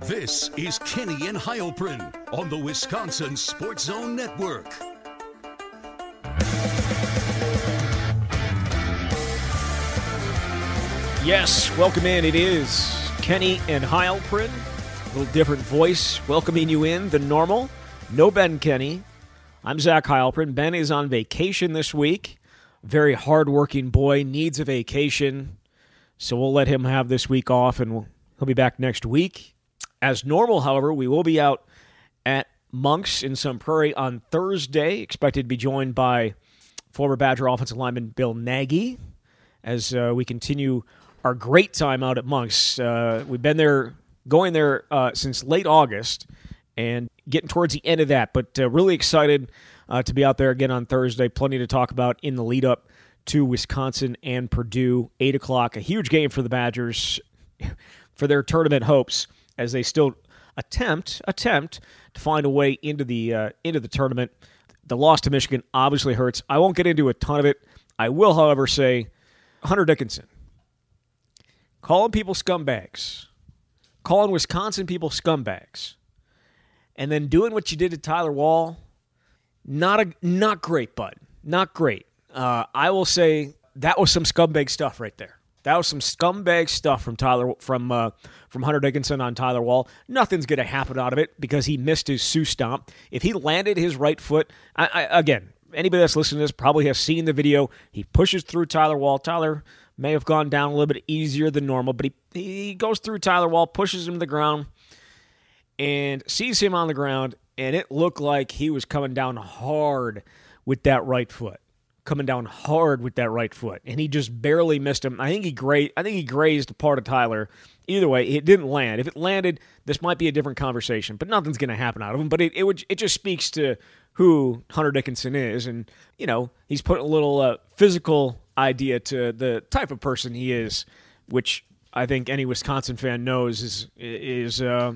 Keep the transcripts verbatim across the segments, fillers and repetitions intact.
This is Kenny and Heilprin on the Wisconsin Sports Zone Network. Yes, welcome in. It is Kenny and Heilprin. A little different voice welcoming you in than normal. No Ben Kenny. I'm Zach Heilprin. Ben is on vacation this week. Very hardworking boy, needs a vacation. So we'll let him have this week off, and we'll, he'll be back next week. As normal, however, we will be out at Monk's in Sun Prairie on Thursday. Expected to be joined by former Badger offensive lineman Bill Nagy as uh, we continue our great time out at Monk's. Uh, we've been there, going there uh, since late August, and getting towards the end of that. But uh, really excited uh, to be out there again on Thursday. Plenty to talk about in the lead-up to Wisconsin and Purdue, eight o'clock. A huge game for the Badgers for their tournament hopes as they still attempt attempt to find a way into the uh, into the tournament. The loss to Michigan obviously hurts. I won't get into a ton of it. I will, however, say Hunter Dickinson, calling people scumbags, calling Wisconsin people scumbags, and then doing what you did to Tyler Wahl, not a not great, bud. Not great. Uh, I will say that was some scumbag stuff right there. That was some scumbag stuff from Tyler from uh, from Hunter Dickinson on Tyler Wahl. Nothing's going to happen out of it because he missed his Sioux stomp. If he landed his right foot, I, I, again, anybody that's listening to this probably has seen the video. He pushes through Tyler Wahl. Tyler may have gone down a little bit easier than normal, but he he goes through Tyler Wahl, pushes him to the ground, and sees him on the ground, and it looked like he was coming down hard with that right foot. Coming down hard with that right foot, and he just barely missed him. I think he gra- I think he grazed a part of Tyler. Either way, it didn't land. If it landed, this might be a different conversation, but nothing's going to happen out of him. But it it, would, it just speaks to who Hunter Dickinson is, and, you know, he's put a little uh, physical idea to the type of person he is, which I think any Wisconsin fan knows is, is uh,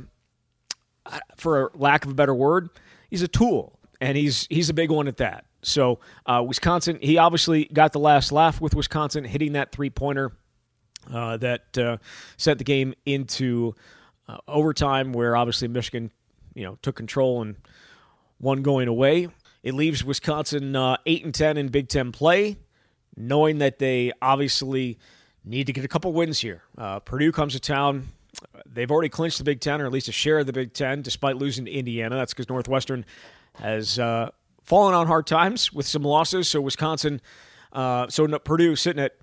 for lack of a better word, he's a tool, and he's he's a big one at that. So uh, Wisconsin, he obviously got the last laugh with Wisconsin, hitting that three-pointer uh, that uh, sent the game into uh, overtime, where obviously Michigan, you know, took control and won going away. It leaves Wisconsin uh, eight and ten in Big Ten play, knowing that they obviously need to get a couple wins here. Uh, Purdue comes to town. They've already clinched the Big Ten, or at least a share of the Big Ten, despite losing to Indiana. That's because Northwestern has uh, fallen on hard times with some losses. So Wisconsin, uh, so Purdue sitting at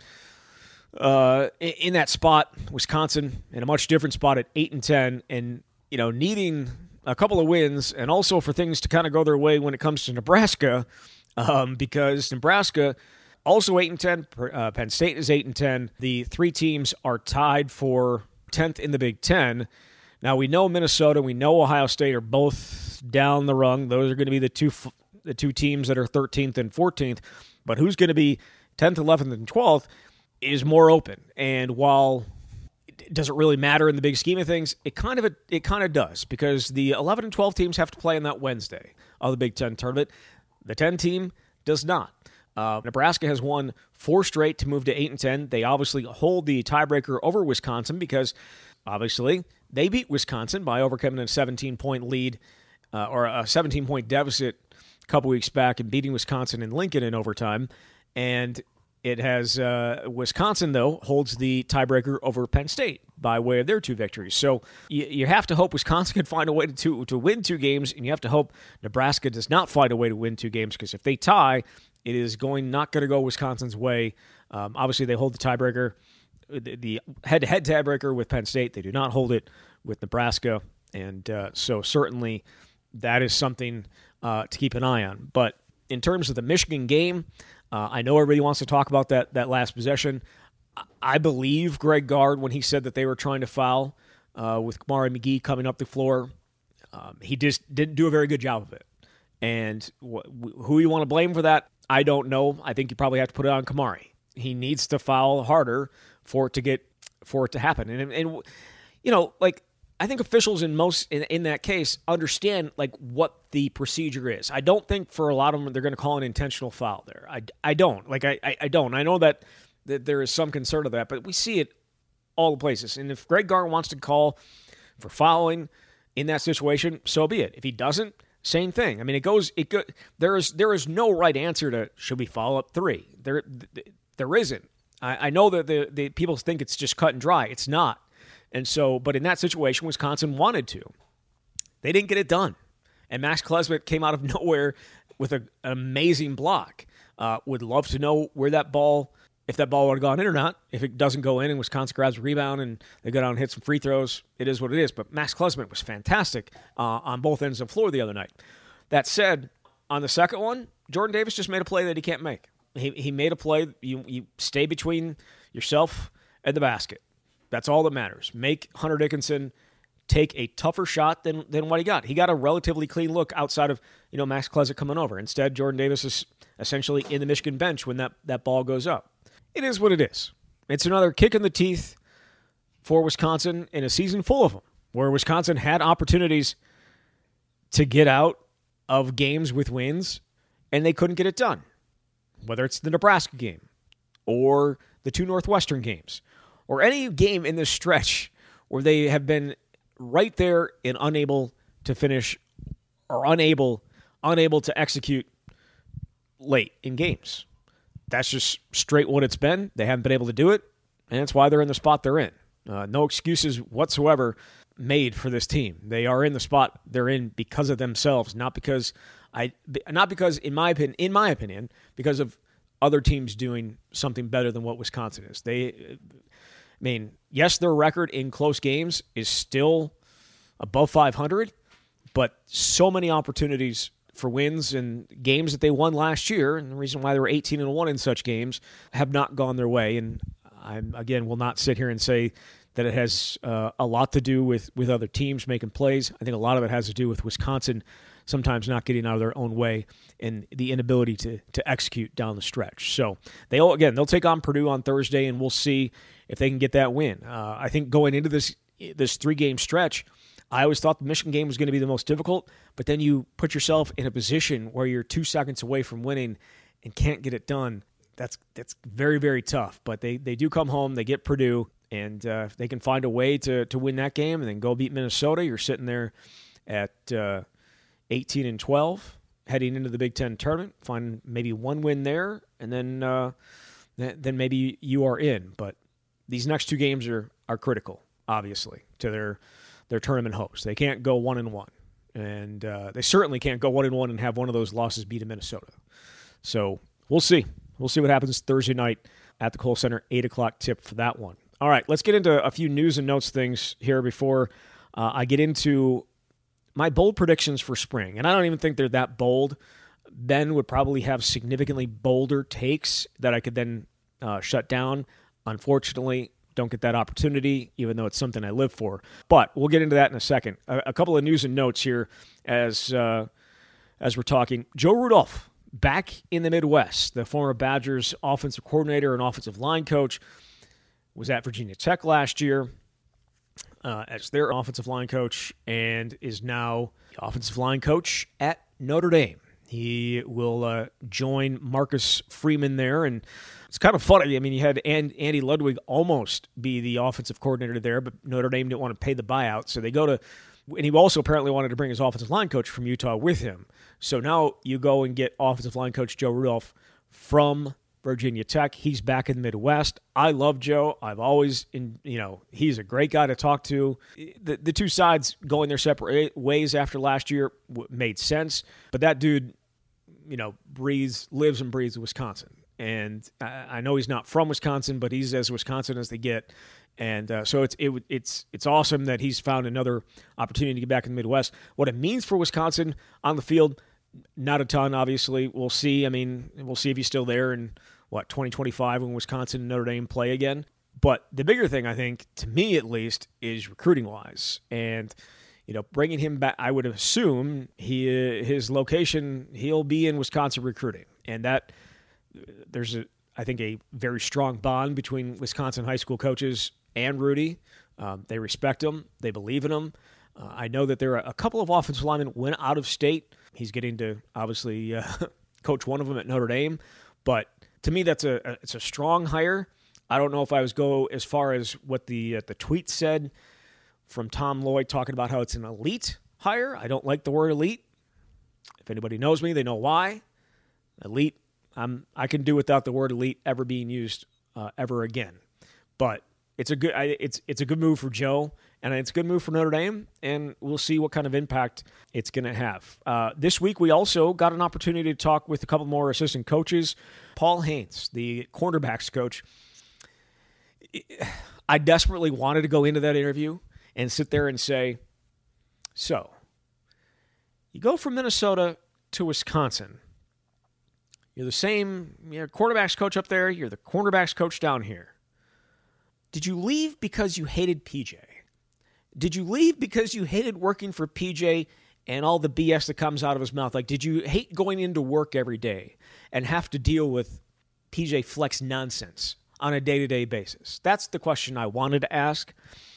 uh, in that spot. Wisconsin in a much different spot at eight and ten, and you know needing a couple of wins, and also for things to kind of go their way when it comes to Nebraska, um, because Nebraska also eight and ten. Uh, Penn State is eight and ten. The three teams are tied for tenth in the Big Ten. Now we know Minnesota, we know Ohio State are both down the rung. Those are going to be the two. the two teams that are thirteenth and fourteenth, but who's going to be tenth, eleventh, and twelfth is more open. And while it doesn't really matter in the big scheme of things, it kind of it kind of does, because the eleven and twelve teams have to play on that Wednesday of the Big Ten tournament. The ten team does not. Uh, Nebraska has won four straight to move to eight and ten. They obviously hold the tiebreaker over Wisconsin because obviously they beat Wisconsin by overcoming a seventeen-point lead uh, or a seventeen-point deficit couple weeks back and beating Wisconsin in Lincoln in overtime. And it has uh, Wisconsin, though, holds the tiebreaker over Penn State by way of their two victories. So you, you have to hope Wisconsin can find a way to, to to win two games, and you have to hope Nebraska does not find a way to win two games, because if they tie, it is going not going to go Wisconsin's way. Um, obviously, they hold the tiebreaker, the, the head-to-head tiebreaker with Penn State. They do not hold it with Nebraska, and uh, so certainly that is something Uh, to keep an eye on. But in terms of the Michigan game, uh, I know everybody wants to talk about that that last possession. I believe Greg Gard when he said that they were trying to foul uh, with Kamari McGee coming up the floor. Um, he just didn't do a very good job of it. And wh- who you want to blame for that, I don't know. I think you probably have to put it on Kamari. He needs to foul harder for it to get for it to happen. And, and you know, like, I think officials in most in, in that case understand like what the procedure is. I don't think for a lot of them they're going to call an intentional foul there. I, I don't like I, I I don't. I know that that there is some concern of that, but we see it all the places. And if Greg Gard wants to call for fouling in that situation, so be it. If he doesn't, same thing. I mean, it goes. It go, there is there is no right answer to should we foul up three. There there isn't. I, I know that the, the people think it's just cut and dry. It's not. And so, but in that situation, Wisconsin wanted to. They didn't get it done. And Max Klesmit came out of nowhere with a, an amazing block. Uh, would love to know where that ball, if that ball would have gone in or not. If it doesn't go in and Wisconsin grabs a rebound and they go down and hit some free throws, it is what it is. But Max Klesmit was fantastic uh, on both ends of the floor the other night. That said, on the second one, Jordan Davis just made a play that he can't make. He he made a play. You, you stay between yourself and the basket. That's all that matters. Make Hunter Dickinson take a tougher shot than than what he got. He got a relatively clean look outside of, you know, Max Klesmit coming over. Instead, Jordan Davis is essentially in the Michigan bench when that, that ball goes up. It is what it is. It's another kick in the teeth for Wisconsin in a season full of them, where Wisconsin had opportunities to get out of games with wins, and they couldn't get it done. Whether it's the Nebraska game or the two Northwestern games or any game in this stretch where they have been right there and unable to finish or unable unable to execute late in games. That's just straight what it's been. They haven't been able to do it, and that's why they're in the spot they're in. Uh, no excuses whatsoever made for this team. They are in the spot they're in because of themselves, not because I not because in my opinion, in my opinion, because of other teams doing something better than what Wisconsin is. They I mean, yes, their record in close games is still above five hundred, but so many opportunities for wins and games that they won last year, and the reason why they were eighteen and one in such games, have not gone their way. And I, again, will not sit here and say that it has uh, a lot to do with, with other teams making plays. I think a lot of it has to do with Wisconsin sometimes not getting out of their own way and the inability to to execute down the stretch. So they all, again, they'll take on Purdue on Thursday, and we'll see if they can get that win. Uh, I think going into this this three-game stretch, I always thought the Michigan game was going to be the most difficult, but then you put yourself in a position where you're two seconds away from winning and can't get it done. That's that's very, very tough. But they, they do come home, they get Purdue, and uh, if they can find a way to, to win that game and then go beat Minnesota, you're sitting there at uh, eighteen and twelve, heading into the Big Ten tournament, find maybe one win there, and then uh, then maybe you are in. But these next two games are are critical, obviously, to their their tournament hopes. They can't go one and one, and uh, they certainly can't go one and one and have one of those losses beat a Minnesota. So we'll see. We'll see what happens Thursday night at the Kohl Center, eight o'clock tip for that one. All right, let's get into a few news and notes things here before uh, I get into my bold predictions for spring. And I don't even think they're that bold. Ben would probably have significantly bolder takes that I could then uh, shut down. Unfortunately, don't get that opportunity, even though it's something I live for. But we'll get into that in a second. A, a couple of news and notes here as uh, as we're talking. Joe Rudolph, back in the Midwest. The former Badgers offensive coordinator and offensive line coach was at Virginia Tech last year uh, as their offensive line coach and is now the offensive line coach at Notre Dame. He will uh, join Marcus Freeman there, and it's kind of funny. I mean, you had Andy Ludwig almost be the offensive coordinator there, but Notre Dame didn't want to pay the buyout, so they go to – and he also apparently wanted to bring his offensive line coach from Utah with him. So now you go and get offensive line coach Joe Rudolph from Virginia Tech. He's back in the Midwest. I love Joe. I've always, in, you know, he's a great guy to talk to. The, the two sides going their separate ways after last year made sense, but that dude – you know, breathes, lives and breathes Wisconsin. And I, I know he's not from Wisconsin, but he's as Wisconsin as they get. And uh, so it's it, it's it's awesome that he's found another opportunity to get back in the Midwest. What it means for Wisconsin on the field, not a ton, obviously. We'll see. I mean, we'll see if he's still there in, what, twenty twenty-five when Wisconsin and Notre Dame play again. But the bigger thing, I think, to me at least, is recruiting-wise. And you know, bringing him back, I would assume he his location, he'll be in Wisconsin recruiting. And that, there's, a I think, a very strong bond between Wisconsin high school coaches and Rudy. Um, they respect him. They believe in him. Uh, I know that there are a couple of offensive linemen went out of state. He's getting to, obviously, uh, coach one of them at Notre Dame. But to me, that's a, a it's a strong hire. I don't know if I was go as far as what the uh, the tweet said from Tom Lloyd talking about how it's an elite hire. I don't like the word elite. If anybody knows me, they know why. Elite, I'm, I can do without the word elite ever being used uh, ever again. But it's a good I, it's it's a good move for Joe, and it's a good move for Notre Dame, and we'll see what kind of impact it's going to have. Uh, this week, we also got an opportunity to talk with a couple more assistant coaches. Paul Haynes, the cornerbacks coach, I desperately wanted to go into that interview and sit there and say, so, you go from Minnesota to Wisconsin. You're the same you're quarterbacks coach up there. You're the cornerbacks coach down here. Did you leave because you hated P J? Did you leave because you hated working for P J and all the B S that comes out of his mouth? Like, did you hate going into work every day and have to deal with P J Fleck's nonsense on a day-to-day basis? That's the question I wanted to ask.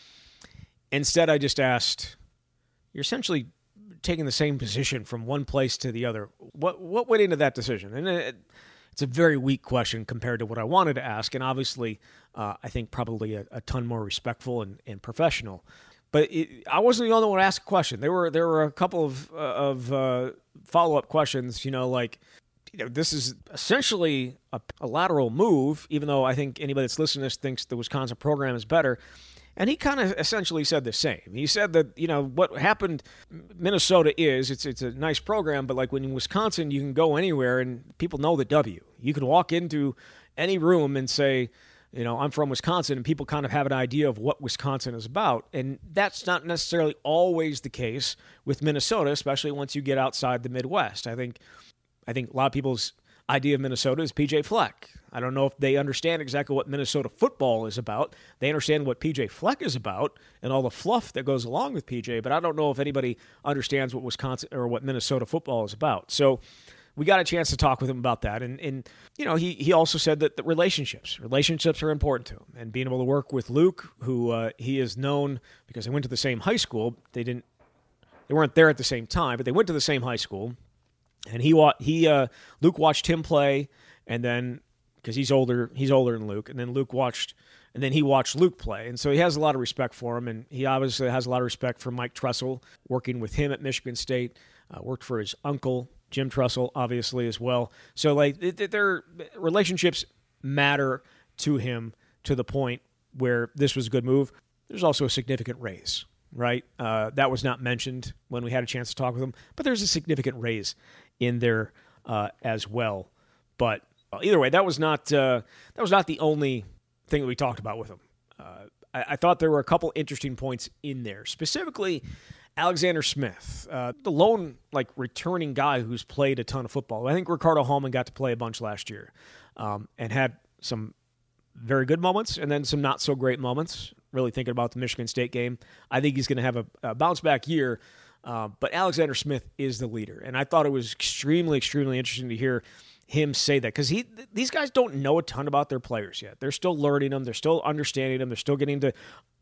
Instead, I just asked, you're essentially taking the same position from one place to the other. What what went into that decision? And it, it's a very weak question compared to what I wanted to ask, and obviously uh, I think probably a, a ton more respectful and, and professional. But it, I wasn't the only one to ask a question. There were there were a couple of uh, of uh, follow-up questions, you know, like, you know, this is essentially a, a lateral move, even though I think anybody that's listening to this thinks the Wisconsin program is better. And he kind of essentially said the same. He said that, you know, what happened, Minnesota is, it's it's a nice program, but like when in Wisconsin, you can go anywhere and people know the W. You can walk into any room and say, you know, I'm from Wisconsin, and people kind of have an idea of what Wisconsin is about. And that's not necessarily always the case with Minnesota, especially once you get outside the Midwest. I think, I think a lot of people's idea of Minnesota is P J Fleck. I don't know if they understand exactly what Minnesota football is about. They understand what P J Fleck is about and all the fluff that goes along with P J, but I don't know if anybody understands what Wisconsin or what Minnesota football is about. So we got a chance to talk with him about that. And, and you know, he, he also said that the relationships, relationships are important to him. And being able to work with Luke, who uh, he is known because they went to the same high school. They didn't, they weren't there at the same time, but they went to the same high school. And he he uh, Luke watched him play, and then because he's older, he's older than Luke, and then Luke watched, and then he watched Luke play, and so he has a lot of respect for him, and he obviously has a lot of respect for Mike Tressel, working with him at Michigan State, uh, worked for his uncle Jim Tressel, obviously as well. So like it, their relationships matter to him to the point where this was a good move. There's also a significant raise. Right? Uh, that was not mentioned when we had a chance to talk with him, but there's a significant raise in there uh, as well. But uh, either way, that was not uh, that was not the only thing that we talked about with him. Uh, I, I thought there were a couple interesting points in there, specifically Alexander Smith, uh, the lone like returning guy who's played a ton of football. I think Ricardo Hallman got to play a bunch last year um, and had some very good moments and then some not so great moments. Really thinking about the Michigan State game. I think he's going to have a, a bounce-back year, uh, but Alexander Smith is the leader. And I thought it was extremely, extremely interesting to hear him say that because he these guys don't know a ton about their players yet. They're still learning them. They're still understanding them. They're still getting to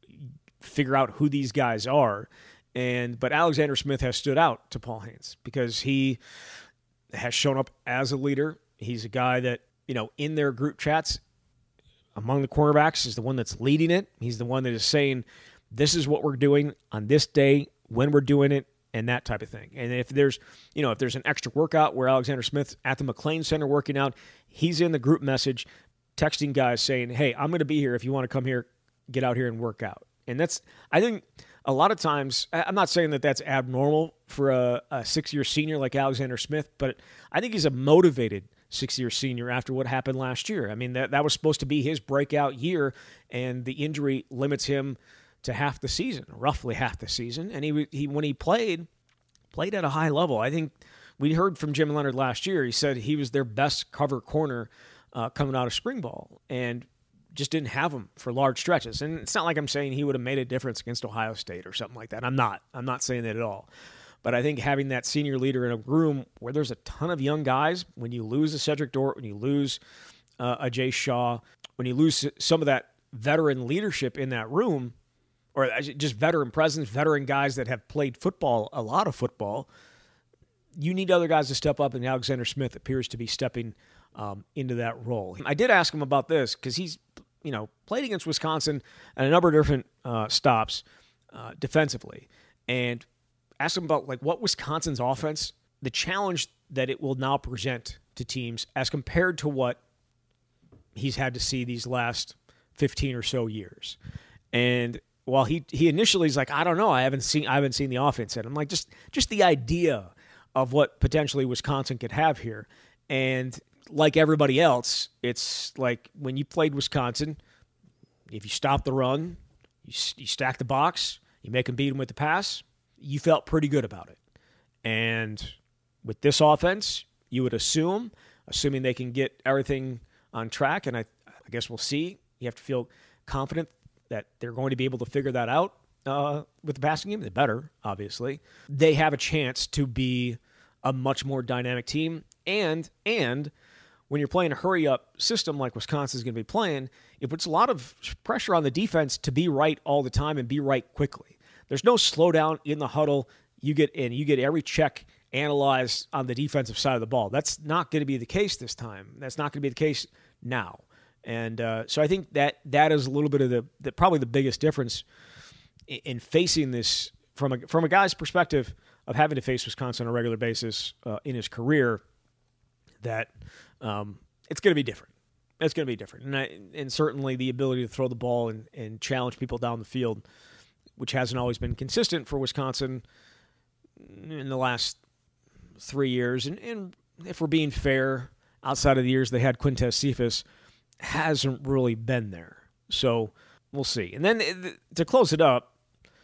figure out who these guys are. And But Alexander Smith has stood out to Paul Haynes because he has shown up as a leader. He's a guy that, you know, in their group chats, among the cornerbacks, is the one that's leading it. He's the one that is saying, this is what we're doing on this day, when we're doing it, and that type of thing. And if there's, you know, if there's an extra workout where Alexander Smith's at the McLean Center working out, he's in the group message texting guys saying, hey, I'm going to be here. If you want to come here, get out here and work out. And that's, I think a lot of times, I'm not saying that that's abnormal for a, a six-year senior like Alexander Smith, but I think he's a motivated six-year senior after what happened last year. I mean, that, that was supposed to be his breakout year, and the injury limits him to half the season, roughly half the season. And he, he when he played, played at a high level. I think we heard from Jim Leonard last year. He said he was their best cover corner uh, coming out of spring ball, and just didn't have him for large stretches. And it's not like I'm saying he would have made a difference against Ohio State or something like that. I'm not. I'm not saying that at all. But I think having that senior leader in a room where there's a ton of young guys, when you lose a Cedric Dort, when you lose uh, a Jay Shaw, when you lose some of that veteran leadership in that room, or just veteran presence, veteran guys that have played football, a lot of football, you need other guys to step up, and Alexander Smith appears to be stepping um, into that role. I did ask him about this because he's, you know, played against Wisconsin at a number of different uh, stops. uh, defensively, and ask him about like what Wisconsin's offense, the challenge that it will now present to teams as compared to what he's had to see these last fifteen or so years. And while he he initially is like, I don't know, I haven't seen I haven't seen the offense yet. I'm like, just just the idea of what potentially Wisconsin could have here. And like everybody else, it's like when you played Wisconsin, if you stop the run, you, you stack the box, you make them beat them with the pass, you felt pretty good about it. And with this offense, you would assume, assuming they can get everything on track, and I, I guess we'll see, you have to feel confident that they're going to be able to figure that out uh, with the passing game. They better, obviously. They have a chance to be a much more dynamic team. And, and when you're playing a hurry-up system like Wisconsin's going to be playing, it puts a lot of pressure on the defense to be right all the time and be right quickly. There's no slowdown in the huddle. You get in, you get every check analyzed on the defensive side of the ball. That's not going to be the case this time. That's not going to be the case now. And uh, so I think that that is a little bit of the, the probably the biggest difference in, in facing this from a from a guy's perspective of having to face Wisconsin on a regular basis uh, in his career. That um, it's going to be different. It's going to be different, and I, and certainly the ability to throw the ball and, and challenge people down the field, which hasn't always been consistent for Wisconsin in the last three years. And, and if we're being fair, outside of the years they had Quintez Cephas, hasn't really been there. So we'll see. And then to close it up,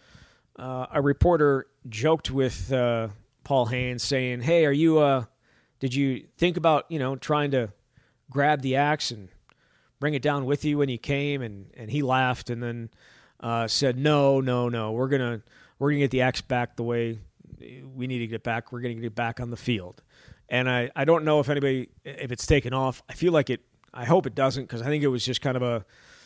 uh, a reporter joked with uh, Paul Haynes saying, hey, are you, uh, did you think about, you know, trying to grab the axe and bring it down with you when you came? And, and he laughed and then uh, said, no, no, no, we're going to, we're going to get the axe back the way we need to get back. We're going to get it back on the field. And I, I don't know if anybody, if it's taken off. I feel like it, I hope it doesn't, because I think it was just kind of a,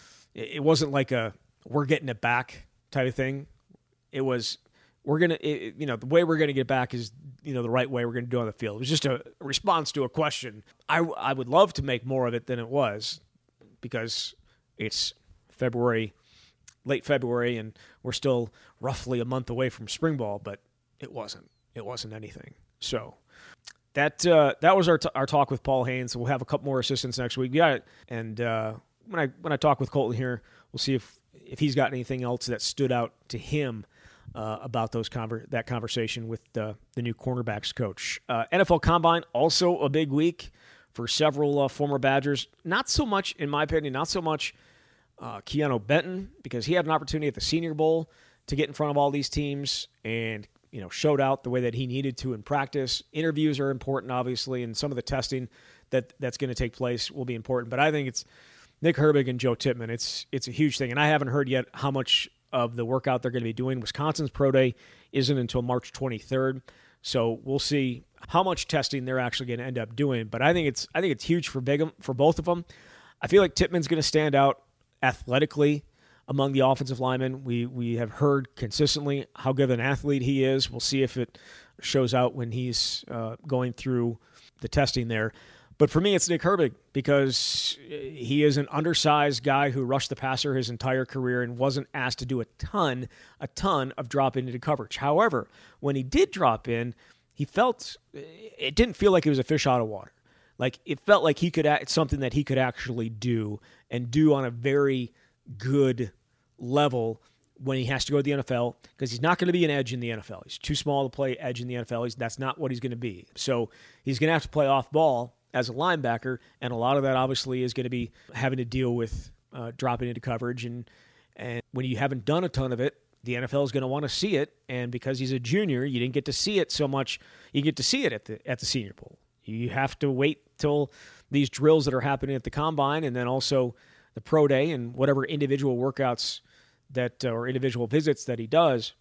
it wasn't like a, we're getting it back type of thing. It was, we're going to, you know, the way we're going to get back is, you know, the right way we're going to do on the field. It was just a response to a question. I, I would love to make more of it than it was, because it's February, late February, and we're still roughly a month away from spring ball, but it wasn't. It wasn't anything. So that uh, that was our t- our talk with Paul Haynes. We'll have a couple more assistants next week. Yeah, and uh, when I when I talk with Colton here, we'll see if if he's got anything else that stood out to him uh, about those conver- that conversation with the the new cornerbacks coach. Uh, N F L Combine, also a big week for several uh, former Badgers. Not so much, in my opinion, not so much uh, Keanu Benton, because he had an opportunity at the Senior Bowl to get in front of all these teams and, you know, showed out the way that he needed to in practice. Interviews are important, obviously, and some of the testing that that's going to take place will be important. But I think it's Nick Herbig and Joe Tippmann. It's it's a huge thing, and I haven't heard yet how much of the workout they're going to be doing. Wisconsin's Pro Day isn't until March twenty-third, so we'll see how much testing they're actually going to end up doing. But I think it's I think it's huge for big for both of them. I feel like Tippmann's going to stand out athletically among the offensive linemen. We we have heard consistently how good of an athlete he is. We'll see if it shows out when he's uh, going through the testing there. But for me, it's Nick Herbig, because he is an undersized guy who rushed the passer his entire career and wasn't asked to do a ton, a ton of drop into coverage. However, when he did drop in, he felt, it didn't feel like it was a fish out of water. Like, it felt like he could, it's something that he could actually do and do on a very good level when he has to go to the N F L, because he's not going to be an edge in the N F L. He's too small to play edge in the N F L. He's, that's not what he's going to be. So he's going to have to play off ball as a linebacker, and a lot of that obviously is going to be having to deal with uh, dropping into coverage. And, and when you haven't done a ton of it, the N F L is going to want to see it, and because he's a junior, you didn't get to see it so much. You get to see it at the at the Senior Bowl. You have to wait till these drills that are happening at the Combine, and then also the Pro Day and whatever individual workouts that or individual visits that he does.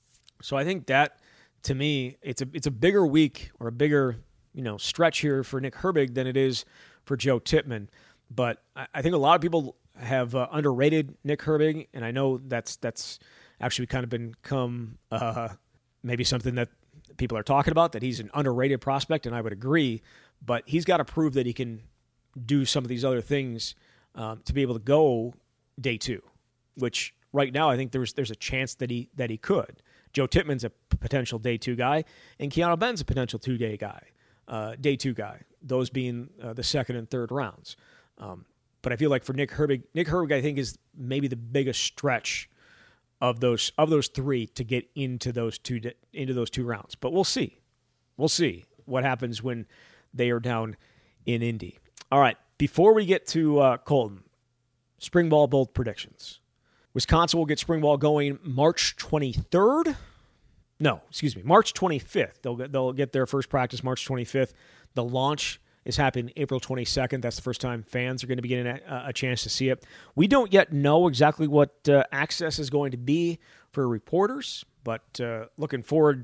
So I think that, to me, it's a it's a bigger week or a bigger, you know, stretch here for Nick Herbig than it is for Joe Tippmann. But I, I think a lot of people have uh, underrated Nick Herbig, and I know that's that's actually kind of become uh, maybe something that people are talking about, that he's an underrated prospect, and I would agree. But he's got to prove that he can do some of these other things um, to be able to go day two, which right now, I think there's there's a chance that he that he could. Joe Tippmann's a potential day two guy, and Keanu Benn's a potential two day guy, uh, day two guy. Those being uh, the second and third rounds. Um, but I feel like for Nick Herbig, Nick Herbig, I think is maybe the biggest stretch of those of those three to get into those two into those two rounds. But we'll see, we'll see what happens when they are down in Indy. All right, before we get to uh, Colton, spring ball bold predictions. Wisconsin will get spring ball going March twenty-third. No, excuse me, March twenty-fifth. They'll get, they'll get their first practice March twenty-fifth. The launch is happening April twenty-second. That's the first time fans are going to be getting a, a chance to see it. We don't yet know exactly what uh, access is going to be for reporters, but uh, looking forward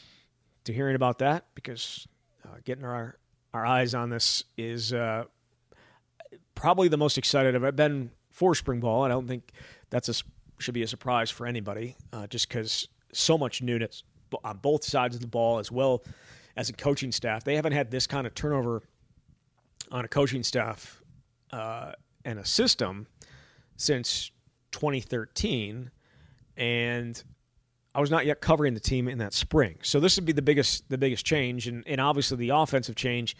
to hearing about that because uh, getting our, our eyes on this is uh, probably the most excited I've been for spring ball. I don't think that's a, should be a surprise for anybody, uh, just because so much newness on both sides of the ball, as well as a coaching staff. They haven't had this kind of turnover on a coaching staff uh, and a system since twenty thirteen, and I was not yet covering the team in that spring. So this would be the biggest the biggest change, and, and obviously the offensive change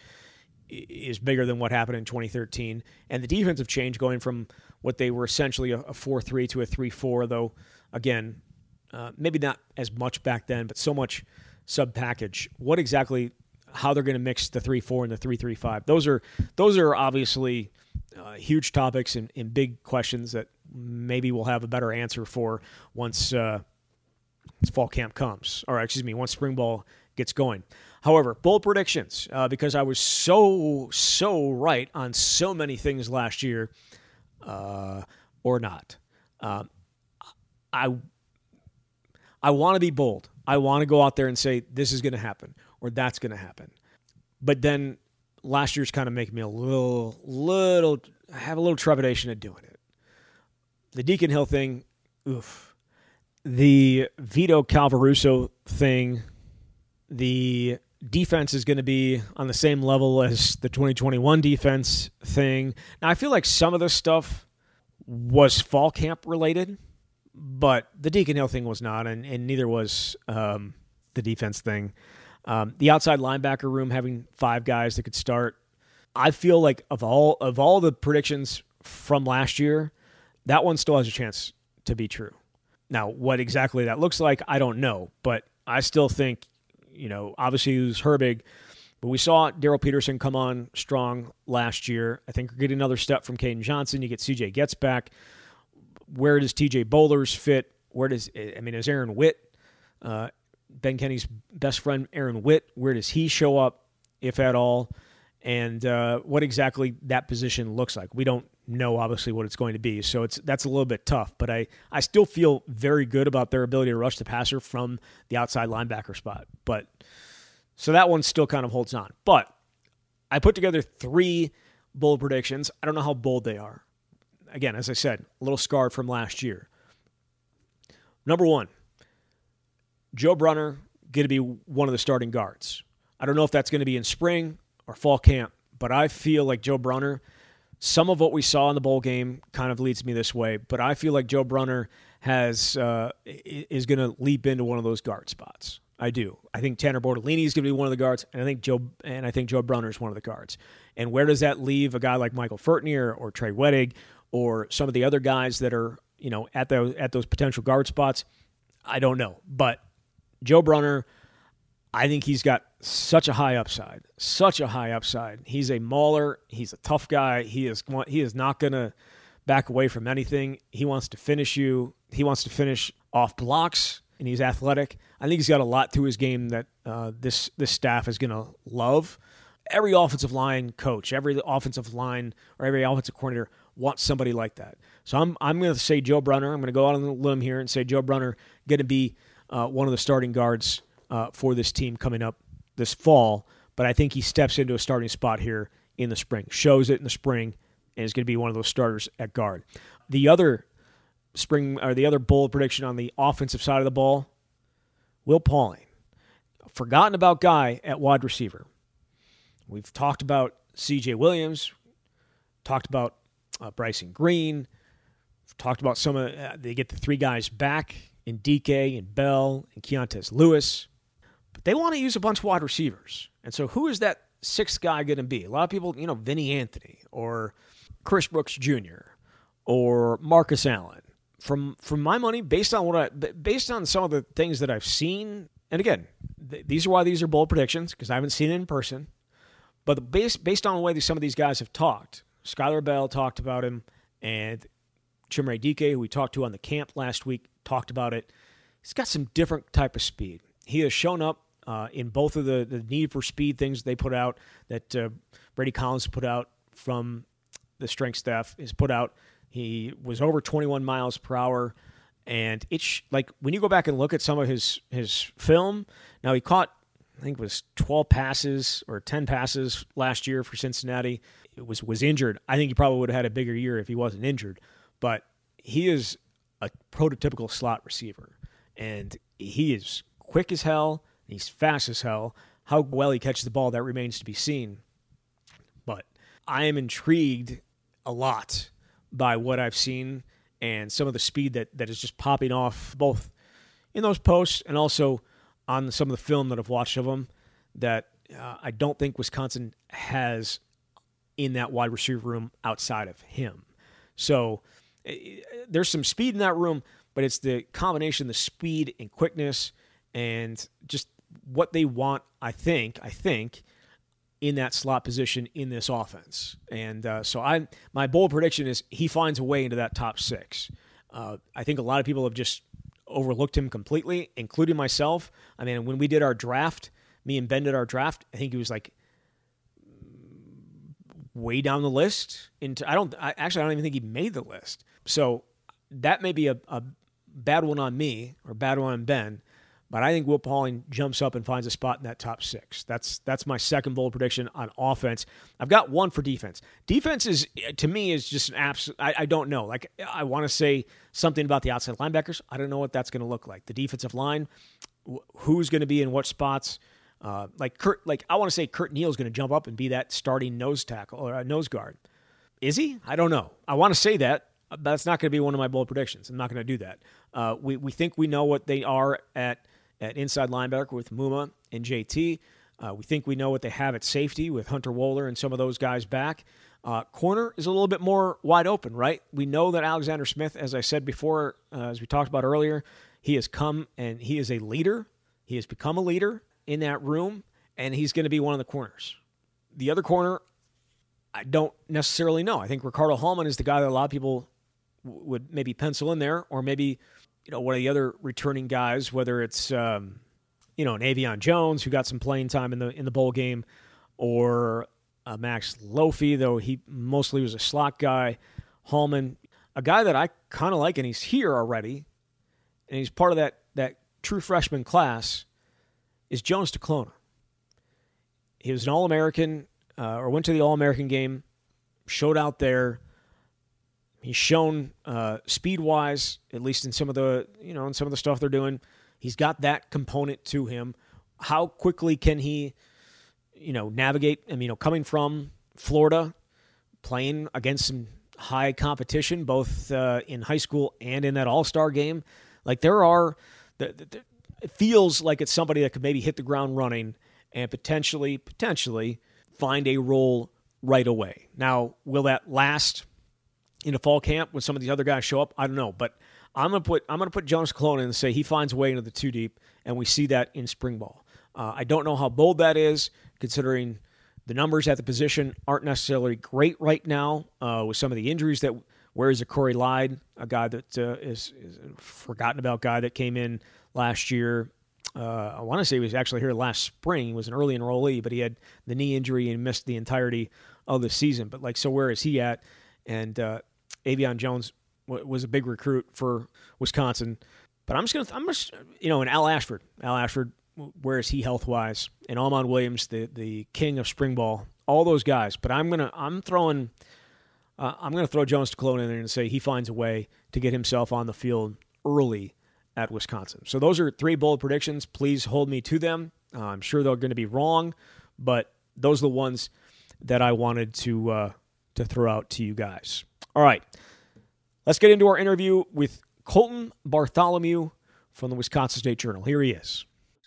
is bigger than what happened in twenty thirteen, and the defensive change going from what they were essentially a four three to a three four, though, again, uh, maybe not as much back then, but so much sub-package. What exactly, how they're going to mix the three four and the three three five, those are those are obviously uh, huge topics and, and big questions that maybe we'll have a better answer for once, uh, once fall camp comes, or excuse me, once spring ball gets going. However, bold predictions, uh, because I was so, so right on so many things last year, uh, or not. Um, I I want to be bold. I want to go out there and say this is going to happen or that's going to happen. But then last year's kind of making me a little, little, I have a little trepidation of doing it. The Deacon Hill thing, oof. The Vito Calvaruso thing, the defense is going to be on the same level as the twenty twenty-one defense thing. Now, I feel like some of this stuff was fall camp related, but the Deacon Hill thing was not, and, and neither was um, the defense thing. Um, the outside linebacker room having five guys that could start. I feel like of all of all the predictions from last year, that one still has a chance to be true. Now, what exactly that looks like, I don't know, but I still think, you know, obviously it was Herbig, but we saw Darrell Peterson come on strong last year. I think we're getting another step from Caden Johnson. You get C J Getz back. Where does T J Boulders fit? Where does, I mean, is Aaron Witt, uh, Ben Kenny's best friend, Aaron Witt, where does he show up, if at all? And uh, what exactly that position looks like. We don't know, obviously, what it's going to be. So it's that's a little bit tough. But I, I still feel very good about their ability to rush the passer from the outside linebacker spot. But so that one still kind of holds on. But I put together three bold predictions. I don't know how bold they are. Again, as I said, a little scarred from last year. Number one, Joe Brunner going to be one of the starting guards. I don't know if that's going to be in spring or fall camp, but I feel like Joe Brunner, some of what we saw in the bowl game kind of leads me this way, but I feel like Joe Brunner has uh, is going to leap into one of those guard spots. I do. I think Tanner Bortolini is going to be one of the guards, and I think Joe and I think Joe Brunner is one of the guards. And where does that leave a guy like Michael Furtnier or Trey Wettig or some of the other guys that are, you know, at those at those potential guard spots? I don't know, but Joe Brunner, I think he's got such a high upside, such a high upside. He's a mauler. He's a tough guy. He is he is not going to back away from anything. He wants to finish you. He wants to finish off blocks, and he's athletic. I think he's got a lot to his game that uh, this this staff is going to love. Every offensive line coach, every offensive line or every offensive coordinator wants somebody like that. So I'm I'm going to say Joe Brunner. I'm going to go out on the limb here and say Joe Brunner going to be uh, one of the starting guards uh, for this team coming up this fall. But I think he steps into a starting spot here in the spring, shows it in the spring, and is going to be one of those starters at guard. The other spring or the other bold prediction on the offensive side of the ball, Will Pauling, forgotten about guy at wide receiver. We've talked about C J Williams, talked about uh, Bryson Green, talked about some of uh, they get the three guys back in D K and Bell and Keontez Lewis. But they want to use a bunch of wide receivers. And so who is that sixth guy going to be? A lot of people, you know, Vinny Anthony or Chris Brooks Junior or Marcus Allen. From from my money, based on what I based on some of the things that I've seen, and again, th- these are why these are bold predictions, because I haven't seen it in person. But the base, based on the way some of these guys have talked, Skylar Bell talked about him, and Chimere Dike, who we talked to on the camp last week, talked about it. He's got some different type of speed. He has shown up uh, in both of the, the need for speed things they put out, that uh, Brady Collins put out from the strength staff, is put out. He was over twenty-one miles per hour, and it's like when you go back and look at some of his, his film, now he caught, I think it was twelve passes or ten passes last year for Cincinnati. It was, was injured. I think he probably would have had a bigger year if he wasn't injured, but he is a prototypical slot receiver, and he is quick as hell, and he's fast as hell. How well he catches the ball, that remains to be seen, but I am intrigued a lot by what I've seen and some of the speed that, that is just popping off both in those posts and also on some of the film that I've watched of him that uh, I don't think Wisconsin has in that wide receiver room outside of him. So it, there's some speed in that room, but it's the combination, the speed and quickness and just what they want, I think, I think, in that slot position in this offense. And uh, so I, my bold prediction is he finds a way into that top six. Uh, I think a lot of people have just overlooked him completely, including myself. I mean, when we did our draft, me and Ben did our draft, I think he was like way down the list. Into I don't I, actually I don't even think he made the list. So that may be a, a bad one on me or bad one on Ben. But I think Will Pauling jumps up and finds a spot in that top six. That's that's my second bold prediction on offense. I've got one for defense. Defense is, to me, is just an absolute, I, I don't know. Like, I want to say something about the outside linebackers. I don't know what that's going to look like. The defensive line, who's going to be in what spots. Uh, like, Kurt, like I want to say Kurt Neal's going to jump up and be that starting nose tackle or uh, nose guard. Is he? I don't know. I want to say that. But that's not going to be one of my bold predictions. I'm not going to do that. Uh, we, we think we know what they are at at inside linebacker with Muma and J T. Uh, we think we know what they have at safety with Hunter Wohler and some of those guys back. Uh, corner is a little bit more wide open, right? We know that Alexander Smith, as I said before, uh, as we talked about earlier, he has come and he is a leader. He has become a leader in that room, and he's going to be one of the corners. The other corner, I don't necessarily know. I think Ricardo Hallman is the guy that a lot of people w- would maybe pencil in there, or maybe you know, one of the other returning guys, whether it's, um, you know, an Avion Jones who got some playing time in the in the bowl game, or uh, Max Lofi, though he mostly was a slot guy. Hallman, a guy that I kind of like, and he's here already, and he's part of that that true freshman class, is Jonas Duclona. He was an All-American, uh, or went to the All-American game, showed out there. He's shown uh, speed-wise, at least in some of the you know in some of the stuff they're doing, he's got that component to him. How quickly can he, you know, navigate? I mean, you know, coming from Florida, playing against some high competition, both uh, in high school and in that All-Star game, like there are, the, the, it feels like it's somebody that could maybe hit the ground running and potentially, potentially find a role right away. Now, will that last in a fall camp when some of these other guys show up? I don't know, but I'm gonna put I'm gonna put Jonas Duclona in and say he finds a way into the two deep, and we see that in spring ball. Uh, I don't know how bold that is, considering the numbers at the position aren't necessarily great right now uh, with some of the injuries. That where is a Corey Lyde, a guy that uh, is, is a forgotten about guy that came in last year. Uh, I want to say he was actually here last spring. He was an early enrollee, but he had the knee injury and missed the entirety of the season. But like, so where is he at? And uh, Avion Jones w- was a big recruit for Wisconsin. But I'm just going to, I'm just, you know, and Al Ashford. Al Ashford, where is he health-wise? And Almon Williams, the the king of spring ball. All those guys. But I'm going to, I'm throwing, uh, I'm going to throw Jonas Duclona in there and say he finds a way to get himself on the field early at Wisconsin. So those are three bold predictions. Please hold me to them. Uh, I'm sure they're going to be wrong, but those are the ones that I wanted to uh, to throw out to you guys. All right, Let's get into our interview with Colton Bartholomew from the Wisconsin State Journal. Here he is.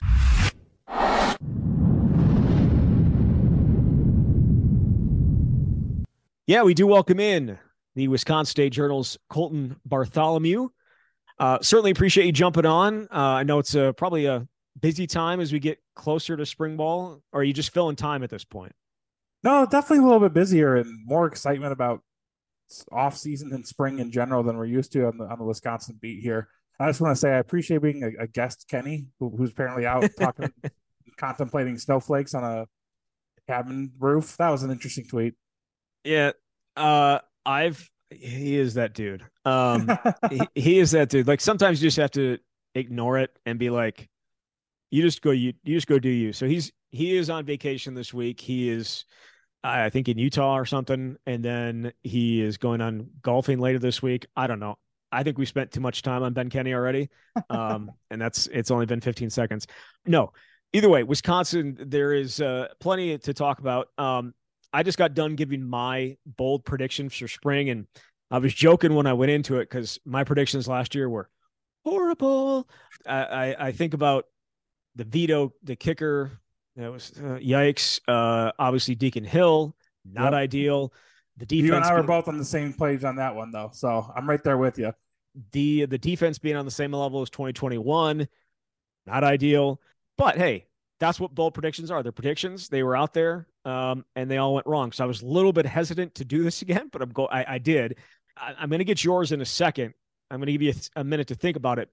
Yeah, we do welcome in the Wisconsin State Journal's Colton Bartholomew. Uh, certainly appreciate you jumping on. Uh, I know it's a, probably a busy time as we get closer to spring ball. Or are you just filling time at this point? No, definitely a little bit busier and more excitement about off season and spring in general than we're used to on the on the Wisconsin beat here. I just want to say I appreciate being a, a guest, Kenny, who, who's apparently out talking, contemplating snowflakes on a cabin roof. That was an interesting tweet. Yeah, uh, I've he is that dude. Um, he, he is that dude. Like sometimes you just have to ignore it and be like, you just go, you you just go do you. So he's he is on vacation this week. He is. I think in Utah or something, and then he is going on golfing later this week. I don't know. I think we spent too much time on Ben Kenny already, um, and that's it's only been fifteen seconds. No, either way, Wisconsin, there is uh, plenty to talk about. Um, I just got done giving my bold predictions for spring, and I was joking when I went into it because my predictions last year were horrible. I, I, I think about the veto, the kicker. That was uh, yikes. Uh, obviously, Deacon Hill, not yep. ideal. The defense. You and I were both on the same page on that one, though, so I'm right there with you. The the defense being on the same level as twenty twenty-one, not ideal. But hey, that's what bold predictions are. They're predictions. They were out there, um, and they all went wrong. So I was a little bit hesitant to do this again, but I'm go. I, I did. I, I'm going to get yours in a second. I'm going to give you a, a minute to think about it.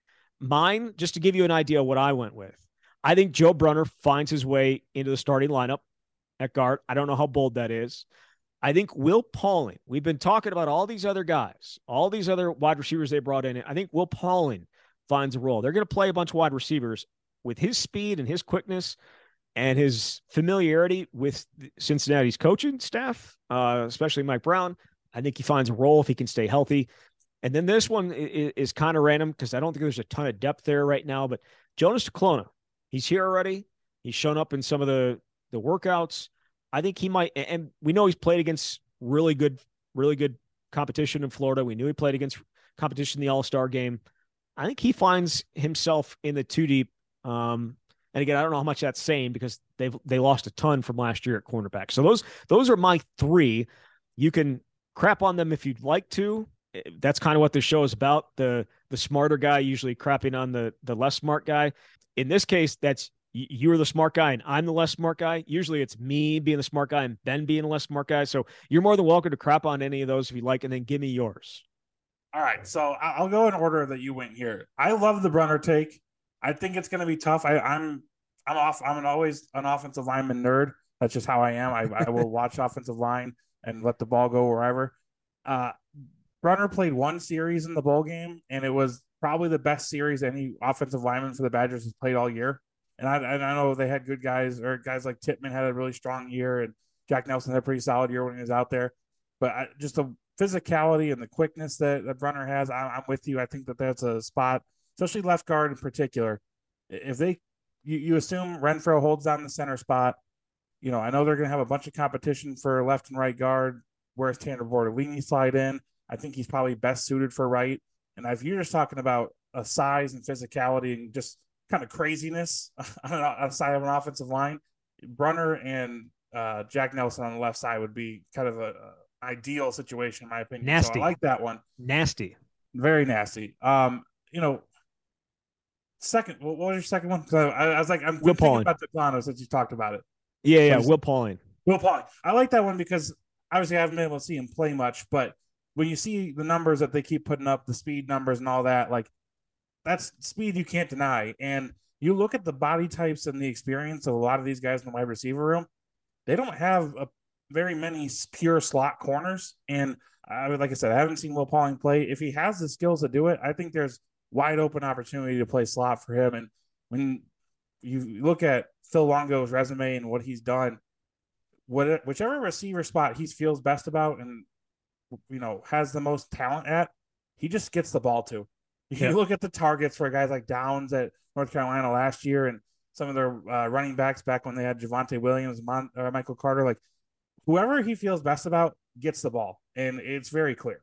Mine, just to give you an idea of what I went with. I think Joe Brunner finds his way into the starting lineup at guard. I don't know how bold that is. I think Will Pauling, we've been talking about all these other guys, all these other wide receivers they brought in. I think Will Pauling finds a role. They're going to play a bunch of wide receivers with his speed and his quickness and his familiarity with Cincinnati's coaching staff, uh, especially Mike Brown. I think he finds a role if he can stay healthy. And then this one is, is kind of random because I don't think there's a ton of depth there right now, but Jonas Duclona, he's here already. He's shown up in some of the, the workouts. I think he might, and we know he's played against really good, really good competition in Florida. We knew he played against competition in the All-Star game. I think he finds himself in the two deep. Um, and again, I don't know how much that's saying because they've they lost a ton from last year at cornerback. So those those are my three. You can crap on them if you'd like to. That's kind of what this show is about. The the smarter guy usually crapping on the the less smart guy. In this case, that's you're the smart guy and I'm the less smart guy. Usually it's me being the smart guy and Ben being the less smart guy. So you're more than welcome to crap on any of those if you like, and then give me yours. All right. So I'll go in order that you went here. I love the Brunner take. I think it's going to be tough. I, I'm I'm off. I'm an always an offensive lineman nerd. That's just how I am. I, I will watch offensive line and let the ball go wherever. Uh, Brunner played one series in the bowl game, and it was probably the best series any offensive lineman for the Badgers has played all year. And I, and I know they had good guys, or guys like Tippmann had a really strong year, and Jack Nelson had a pretty solid year when he was out there. But I, just the physicality and the quickness that, that Brunner has, I, I'm with you. I think that that's a spot, especially left guard in particular. If they, you, you assume Renfro holds down the center spot, you know, I know they're going to have a bunch of competition for left and right guard. Where's Tanner Bortolini slide in? I think he's probably best suited for right. And if you're just talking about a size and physicality and just kind of craziness on the side of an offensive line, Brunner and uh, Jack Nelson on the left side would be kind of an ideal situation, in my opinion. Nasty. So I like that one. Nasty. Very nasty. Um, you know, second, what was your second one? I, I was like, I'm Will thinking Pauling. about the Plano since you talked about it. Yeah, yeah, Will Pauling. Will Pauling. I like that one because obviously I haven't been able to see him play much, but when you see the numbers that they keep putting up, the speed numbers and all that, like that's speed you can't deny. And you look at the body types and the experience of a lot of these guys in the wide receiver room, they don't have a, very many pure slot corners. And I would, like I said, I haven't seen Will Pauling play. If he has the skills to do it, I think there's wide open opportunity to play slot for him. And when you look at Phil Longo's resume and what he's done, what, whichever receiver spot he feels best about and, you know, has the most talent at, he just gets the ball to. You yeah. look at the targets for guys like Downs at North Carolina last year and some of their uh, running backs back when they had Javonte Williams, Mon- uh, Michael Carter, like whoever he feels best about gets the ball. And it's very clear.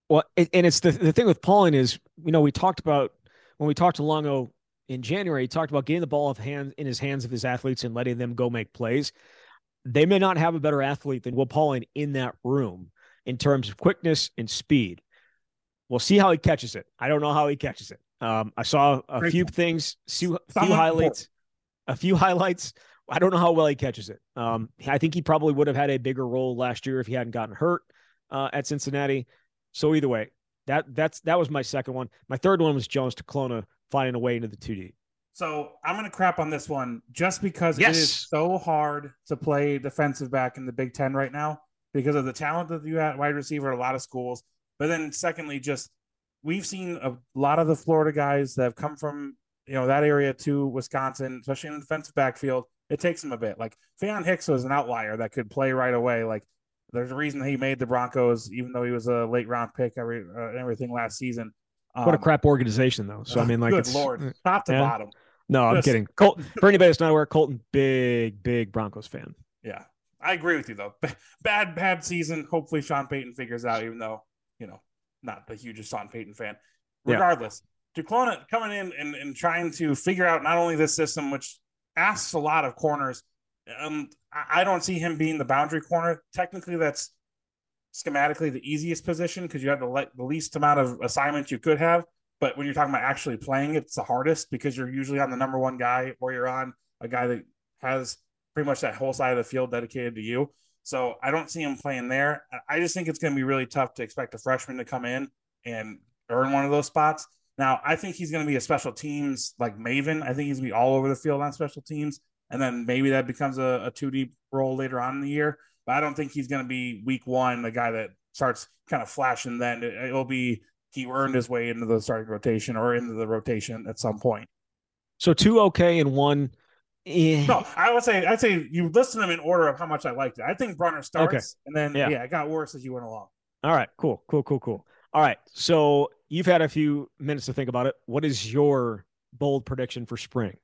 Well, it, and it's the the thing with Pauling is, you know, we talked about when we talked to Longo in January, he talked about getting the ball of hand in his hands of his athletes and letting them go make plays. They may not have a better athlete than Will Pauling in that room in terms of quickness and speed. We'll see how he catches it. I don't know how he catches it. Um, I saw a Great few point. things, a few highlights, a few highlights. I don't know how well he catches it. Um, I think he probably would have had a bigger role last year if he hadn't gotten hurt uh, at Cincinnati. So either way, that that's that was my second one. My third one was Jones Taclona finding a way into the two D. So I'm going to crap on this one just because yes. it is so hard to play defensive back in the Big Ten right now because of the talent that you have wide receiver at a lot of schools. But then secondly, just we've seen a lot of the Florida guys that have come from, you know, that area to Wisconsin, especially in the defensive backfield. It takes them a bit. Like Faion Hicks was an outlier that could play right away. Like there's a reason he made the Broncos, even though he was a late round pick every, uh, and everything last season. Um, what a crap organization though. So I mean, like, good it's, Lord, top to yeah. bottom. No, I'm Just, kidding. Colt, for anybody that's not aware, Colton, big, big Broncos fan. Yeah, I agree with you though. Bad, bad season. Hopefully Sean Payton figures out, even though, you know, not the hugest Sean Payton fan. Regardless, yeah. Taclona coming in and, and trying to figure out not only this system, which asks a lot of corners. Um, I don't see him being the boundary corner. Technically, that's schematically the easiest position because you have the, le- the least amount of assignments you could have. But when you're talking about actually playing, it's the hardest because you're usually on the number one guy or you're on a guy that has pretty much that whole side of the field dedicated to you. So I don't see him playing there. I just think it's going to be really tough to expect a freshman to come in and earn one of those spots. Now, I think he's going to be a special teams like maven. I think he's going to be all over the field on special teams. And then maybe that becomes a, a two D role later on in the year. But I don't think he's going to be week one, the guy that starts kind of flashing then. It, it'll be he earned his way into the starting rotation or into the rotation at some point. So two okay and one. Eh. No, I would say I'd say you listen to them in order of how much I liked it. I think Brunner starts, okay. and then yeah. yeah, it got worse as you went along. All right, cool, cool, cool, cool. All right, so you've had a few minutes to think about it. What is your bold prediction for spring?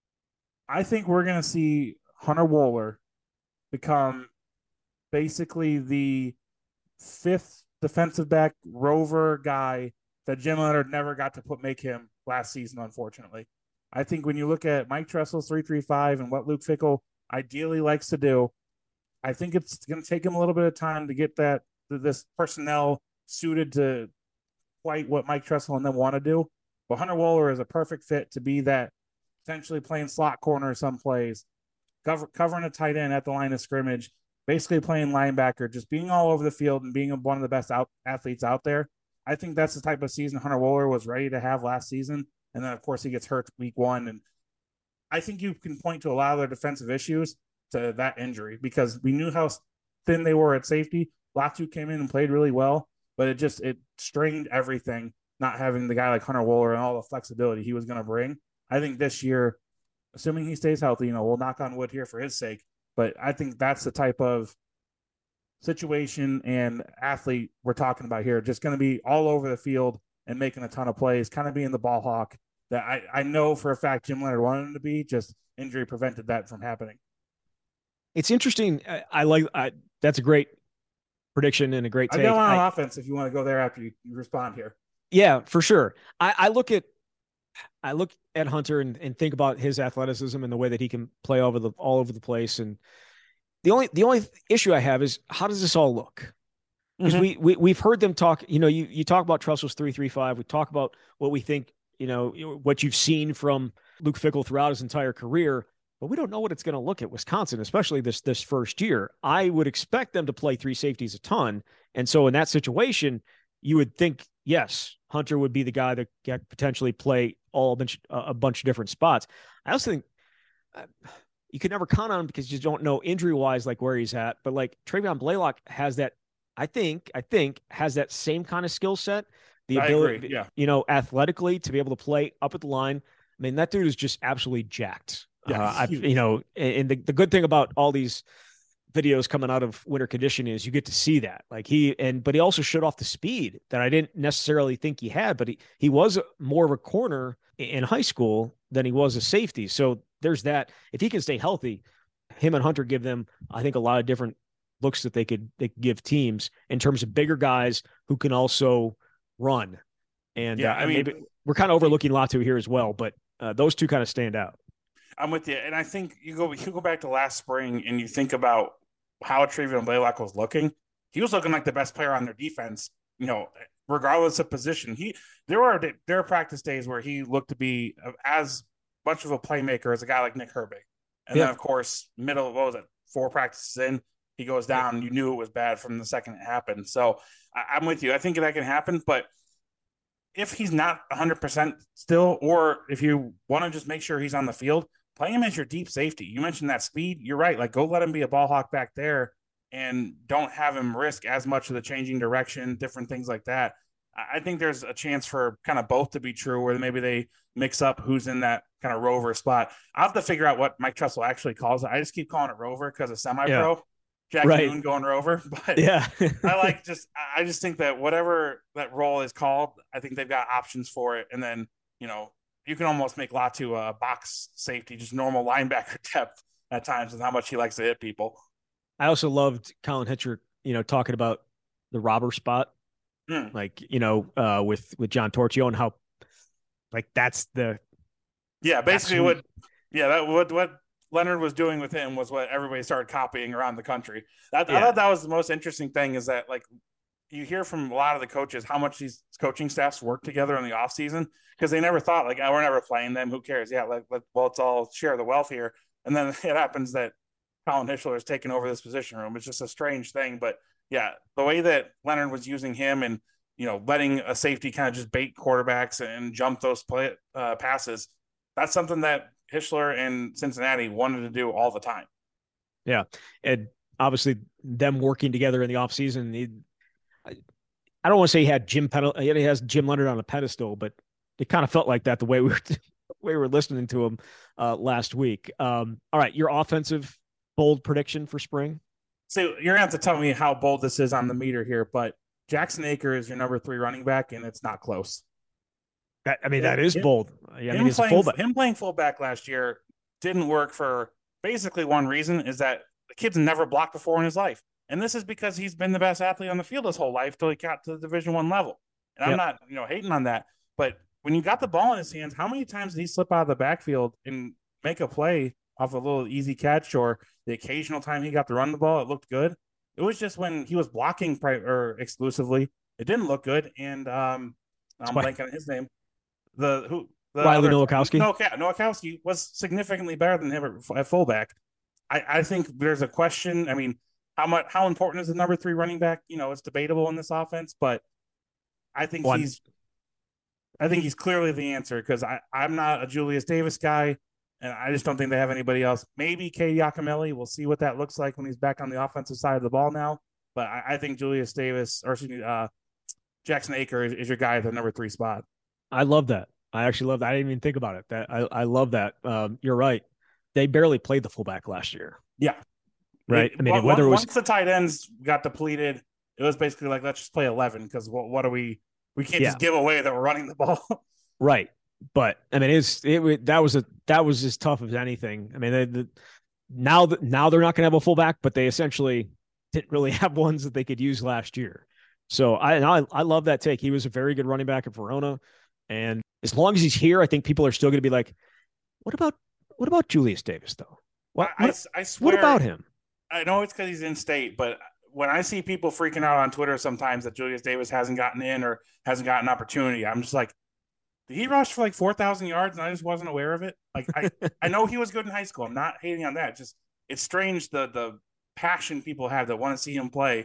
I think we're going to see Hunter Wohler become basically the fifth defensive back rover guy that Jim Leonhard never got to put make him last season, unfortunately. I think when you look at Mike Tressel's three three five and what Luke Fickell ideally likes to do, I think it's going to take him a little bit of time to get that this personnel suited to quite what Mike Tressel and them want to do. But Hunter Wohler is a perfect fit to be that potentially playing slot corner some plays, cover, covering a tight end at the line of scrimmage, basically playing linebacker, just being all over the field and being one of the best out, athletes out there. I think that's the type of season Hunter Wohler was ready to have last season. And then, of course, he gets hurt week one. And I think you can point to a lot of their defensive issues to that injury because we knew how thin they were at safety. Latu came in and played really well, but it just it strained everything, not having the guy like Hunter Wohler and all the flexibility he was going to bring. I think this year, assuming he stays healthy, you know, we'll knock on wood here for his sake, but I think that's the type of situation and athlete we're talking about here. Just going to be all over the field and making a ton of plays, kind of being the ball hawk that I, I know for a fact Jim Leonhard wanted him to be. Just injury prevented that from happening. It's interesting. I, I like I, that's a great prediction and a great take. I go on I, offense if you want to go there after you, you respond here. Yeah, for sure. I, I look at I look at Hunter and, and think about his athleticism and the way that he can play over the all over the place. And the only the only issue I have is how does this all look? Because mm-hmm. we, we we've heard them talk. You know, you you talk about Tressel's three three five. We talk about what we think. You know, what you've seen from Luke Fickell throughout his entire career. But we don't know what it's going to look at Wisconsin, especially this this first year. I would expect them to play three safeties a ton. And so in that situation, you would think, yes, Hunter would be the guy that could potentially play all a bunch, uh, a bunch of different spots. I also think uh, you could never count on him because you don't know injury-wise like where he's at. But like Travion Blaylock has that, I think, I think, has that same kind of skill set. The I ability, agree, yeah. you know, athletically to be able to play up at the line. I mean, that dude is just absolutely jacked. Yeah, uh, I, you know, and the, the good thing about all these videos coming out of winter condition is you get to see that. Like he and but he also showed off the speed that I didn't necessarily think he had. But he he was more of a corner in high school than he was a safety. So there's that. If he can stay healthy, him and Hunter give them, I think, a lot of different looks that they could they could give teams in terms of bigger guys who can also run. And Yeah, uh, I mean, maybe we're kind of overlooking Latu here as well, but uh, those two kind of stand out. I'm with you, and I think you go you go back to last spring and you think about how Trevion Blaylock was looking. He was looking like the best player on their defense, you know, regardless of position. He there were there are practice days where he looked to be as much of a playmaker as a guy like Nick Herbig. And yeah. then, of course, middle, what was it, four practices in, he goes down, and you knew it was bad from the second it happened. So I, I'm with you. I think that can happen, but if he's not one hundred percent still, or if you want to just make sure he's on the field, play him as your deep safety. You mentioned that speed. You're right. Like, go let him be a ball hawk back there and don't have him risk as much of the changing direction, different things like that. I think there's a chance for kind of both to be true, where maybe they mix up who's in that kind of rover spot. I'll have to figure out what Mike Tressel actually calls it. I just keep calling it rover because of semi-pro. Yeah. Jackie right. Moon going rover. But yeah. I like just I just think that whatever that role is called, I think they've got options for it. And then, you know, you can almost make Latu a box safety, just normal linebacker depth at times with how much he likes to hit people. I also loved Colin Hitcher, you know, talking about the robber spot. Mm. Like, you know, uh, with, with John Torchio and how, like, that's the. Yeah, basically what, yeah, that what, what Leonard was doing with him was what everybody started copying around the country. That, yeah. I thought that was the most interesting thing, is that, like, you hear from a lot of the coaches how much these coaching staffs work together in the off season, because they never thought, like, oh, we're never playing them. Who cares? Yeah, like, let, well, let's all share the wealth here. And then it happens that Colin Hitchler is taking over this position room. It's just a strange thing, but yeah, the way that Leonard was using him and, you know, letting a safety kind of just bait quarterbacks and jump those play uh, passes, that's something that Hitchler and Cincinnati wanted to do all the time. Yeah. And obviously them working together in the offseason, he, I, I don't want to say he had Jim Pedal, he has Jim Leonard on a pedestal, but it kind of felt like that the way we were, the way we were listening to him uh, last week. Um, all right. Your offensive bold prediction for spring? So you're gonna have to tell me how bold this is on the meter here, but Jackson Aker is your number three running back, and it's not close. That, I mean, that is him, bold. Yeah, I mean, him, he's playing, a fullback. him playing fullback last year didn't work for basically one reason, is that the kid's never blocked before in his life. And this is because he's been the best athlete on the field his whole life till he got to the Division One level. And I'm yep. not, you know, hating on that. But when you got the ball in his hands, how many times did he slip out of the backfield and make a play off a little easy catch, or the occasional time he got to run the ball, it looked good? It was just when he was blocking pri- or exclusively, it didn't look good. And um, I'm Why? blanking on his name. The who the Wiley Nowakowski. No, Nowakowski was significantly better than him at fullback. I, I think there's a question. I mean, how much how important is the number three running back? You know, it's debatable in this offense, but I think One. he's I think he's clearly the answer, because I I'm not a Julius Davis guy. And I just don't think they have anybody else. Maybe Cade Yakameli. We'll see what that looks like when he's back on the offensive side of the ball now. But I, I think Julius Davis, or excuse me, uh, Jackson Aker is, is your guy at the number three spot. I love that. I actually love that. I didn't even think about it. That I, I love that. Um, you're right. They barely played the fullback last year. Yeah. Right. It, I mean, once, whether it was once the tight ends got depleted, it was basically like, let's just play eleven, because what what are we? We can't yeah. just give away that we're running the ball. Right. But I mean, it's it that was a that was as tough as anything. I mean, they, the, now that now they're not going to have a fullback, but they essentially didn't really have ones that they could use last year. So I I I love that take. He was a very good running back at Verona, and as long as he's here, I think people are still going to be like, what about what about Julius Davis though? What I, what, I swear, what about him? I know it's because he's in state, but when I see people freaking out on Twitter sometimes that Julius Davis hasn't gotten in or hasn't gotten an opportunity, I'm just like, did he rush for like four thousand yards and I just wasn't aware of it? Like, I, I know he was good in high school. I'm not hating on that. Just, it's strange the the passion people have that want to see him play.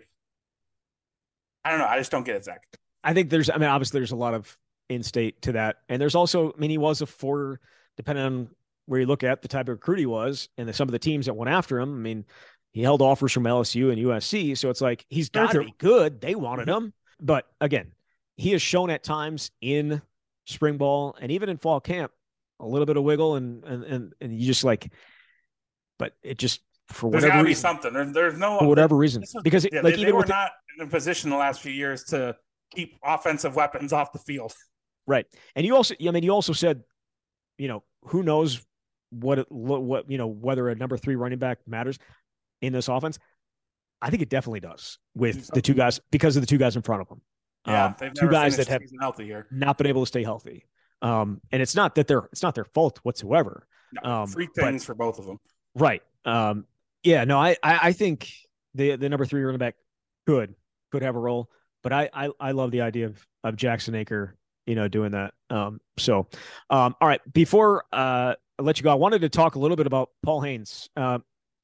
I don't know. I just don't get it, Zach. I think there's, I mean, obviously there's a lot of in-state to that. And there's also, I mean, he was a four, depending on where you look at the type of recruit he was and the, some of the teams that went after him. I mean, he held offers from L S U and U S C. So it's like, he's got to be good. They wanted mm-hmm. him. But again, he has shown at times in spring ball and even in fall camp a little bit of wiggle, and and and, and you just like, but it just for there's whatever gotta reason, be something. There's, there's no for whatever reason was, because yeah, like they, even they were with not the, in a position the last few years to keep offensive weapons off the field. Right, and you also, I mean, you also said, you know, who knows what it, what you know whether a number three running back matters in this offense. I think it definitely does with the two guys because of the two guys in front of them. Yeah, um, they've two never guys finished that have the season healthy here. not been able to stay healthy. Um, and it's not that they're it's not their fault whatsoever. No, Um, free but- things for both of them. Right. Um, yeah, no, I, I, I think the the number three running back could could have a role, but I I, I love the idea of of Jackson Aker, you know, doing that. Um, so, um, all right, before uh, I let you go, I wanted to talk a little bit about Paul Haynes. Uh,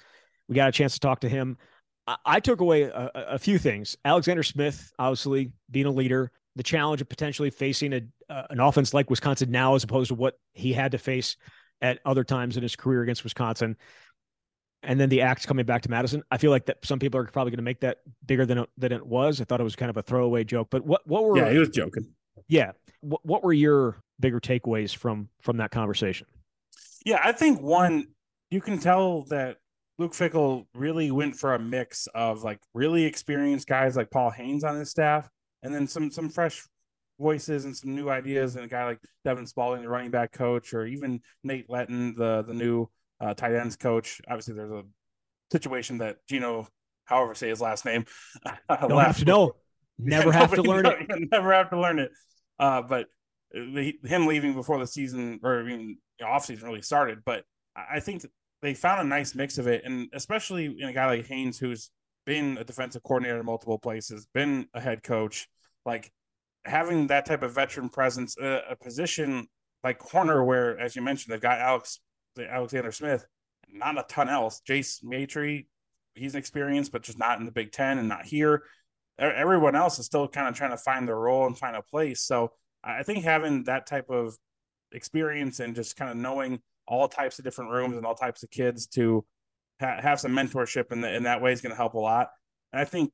we got a chance to talk to him. I, I took away a, a few things. Alexander Smith, obviously being a leader, the challenge of potentially facing a uh, an offense like Wisconsin now, as opposed to what he had to face at other times in his career against Wisconsin. And then the axe coming back to Madison. I feel like that some people are probably going to make that bigger than it, than it was. I thought it was kind of a throwaway joke, but what, what were, Yeah, he was joking. yeah. What, what were your bigger takeaways from, from that conversation? Yeah, I think one, you can tell that Luke Fickell really went for a mix of like really experienced guys like Paul Haynes on his staff, and then some, some fresh voices and some new ideas, and a guy like Devin Spalding, the running back coach, or even Nate Letton, the, the new Uh, tight ends coach. Obviously, there's a situation that Gino, however say his last name, don't have to know. Never have to learn it. Never have to learn it. Uh, but him leaving before the season or even you know, off season really started. But I think they found a nice mix of it, and especially in a guy like Haynes, who's been a defensive coordinator in multiple places, been a head coach, like having that type of veteran presence, a, a position like corner where, as you mentioned, they've got Alex. Alexander Smith, not a ton else. Jace Maitre, he's an experienced, but just not in the Big Ten and not here. Everyone else is still kind of trying to find their role and find a place. So I think having that type of experience and just kind of knowing all types of different rooms and all types of kids to ha- have some mentorship in, the, in that way is going to help a lot. And I think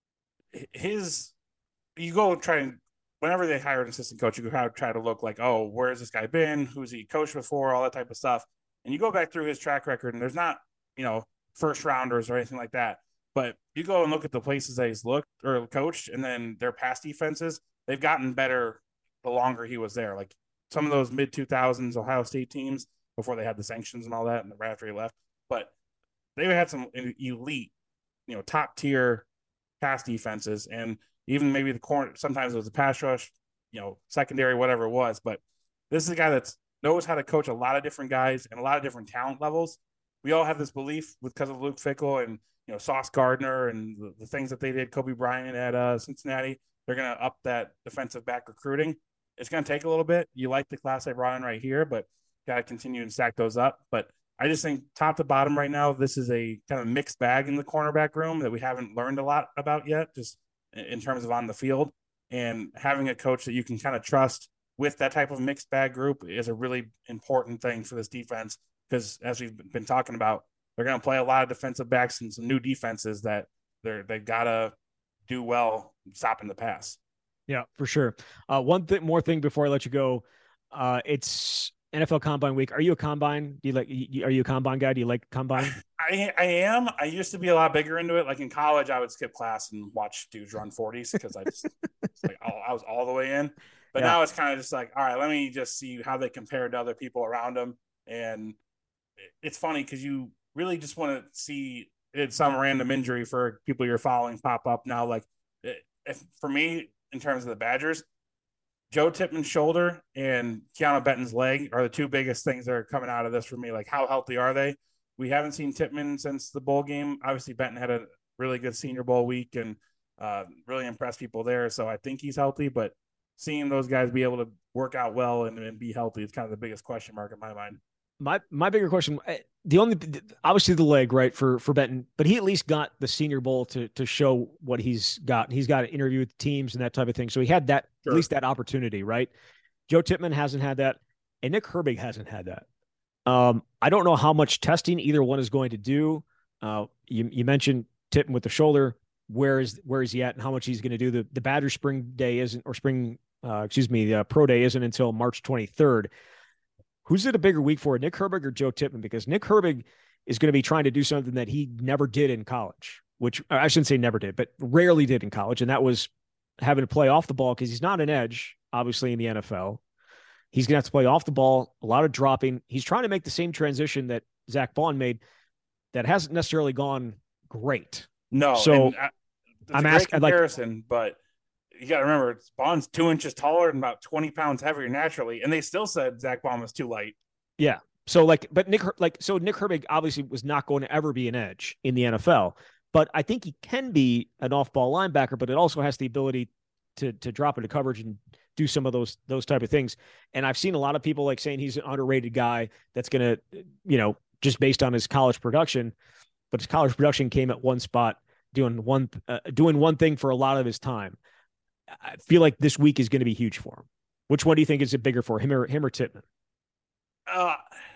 his, you go try and, whenever they hire an assistant coach, you go try to look like, oh, where's this guy been? Who's he coached before? All that type of stuff. And you go back through his track record, and there's not, you know, first rounders or anything like that. But you go and look at the places that he's looked or coached, and then their past defenses, they've gotten better the longer he was there. Like some of those mid two thousands Ohio State teams before they had the sanctions and all that, and right after he left. But they had some elite, you know, top tier pass defenses, and even maybe the corner. Sometimes it was a pass rush, you know, secondary, whatever it was. But this is a guy that's knows how to coach a lot of different guys and a lot of different talent levels. We all have this belief because of Luke Fickell and, you know, Sauce Gardner and the, the things that they did, Kobe Bryant at uh, Cincinnati, they're going to up that defensive back recruiting. It's going to take a little bit. You like the class they brought in right here, but got to continue and stack those up. But I just think top to bottom right now, this is a kind of mixed bag in the cornerback room that we haven't learned a lot about yet, just in terms of on the field. And having a coach that you can kind of trust with that type of mixed bag group is a really important thing for this defense, because as we've been talking about, they're going to play a lot of defensive backs and some new defenses that they're, they've got to do well stopping the pass. Yeah, for sure. Uh, one thing more thing before I let you go. Uh, it's N F L Combine week. Are you a combine? Do you like, are you a combine guy? Do you like combine? I, I am. I used to be a lot bigger into it. Like in college, I would skip class and watch dudes run forties because I just, like, I was all the way in. But yeah. Now it's kind of just like, all right, let me just see how they compare to other people around them. And it's funny because you really just want to see it's some random injury for people you're following pop up now. Like if for me, in terms of the Badgers, Joe Tippmann's shoulder and Keanu Benton's leg are the two biggest things that are coming out of this for me. Like, how healthy are they? We haven't seen Tippmann since the bowl game. Obviously, Benton had a really good Senior Bowl week and uh, really impressed people there. So I think he's healthy, but seeing those guys be able to work out well and, and be healthy is kind of the biggest question mark in my mind. My my bigger question, the only obviously the leg, right, for for Benton, but he at least got the Senior Bowl to to show what he's got. He's got an interview with teams and that type of thing, so he had that sure. At least that opportunity, right? Joe Tippmann hasn't had that, and Nick Herbig hasn't had that. Um, I don't know how much testing either one is going to do. Uh, you you mentioned Tippmann with the shoulder. Where is where is he at, and how much he's going to do? The the Badger Spring Day isn't, or spring, uh, excuse me, the uh, Pro Day isn't until March twenty-third. Who's it a bigger week for, Nick Herbig or Joe Tippmann? Because Nick Herbig is going to be trying to do something that he never did in college, which I shouldn't say never did, but rarely did in college. And that was having to play off the ball, because he's not an edge, obviously, in the N F L. He's going to have to play off the ball, a lot of dropping. He's trying to make the same transition that Zach Bond made that hasn't necessarily gone great. No, So and I, that's I'm a great asking, like, comparison, but you got to remember, Bond's two inches taller and about twenty pounds heavier naturally, and they still said Zach Bond was too light. yeah. So like, but Nick, like, so Nick Herbig obviously was not going to ever be an edge in the N F L, but I think he can be an off-ball linebacker. But it also has the ability to to drop into coverage and do some of those those type of things. And I've seen a lot of people like saying he's an underrated guy that's going to, you know, just based on his college production. But his college production came at one spot, doing one uh, doing one thing for a lot of his time. I feel like this week is going to be huge for him. Which one do you think is it bigger for him or him or Tippmann? Uh,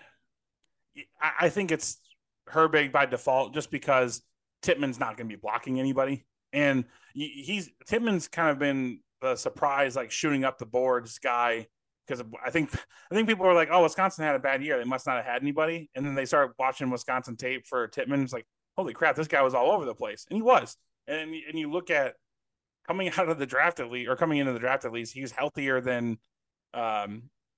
I think it's Herbig by default, just because Tippmann's not going to be blocking anybody, and he's Tippmann's kind of been the surprise, like shooting up the boards guy. Because I think I think people were like, "Oh, Wisconsin had a bad year; they must not have had anybody." And then they started watching Wisconsin tape for Tippmann. It's like, "Holy crap, this guy was all over the place," and he was. And and you look at coming out of the draft at least, or coming into the draft at least, he's healthier than um,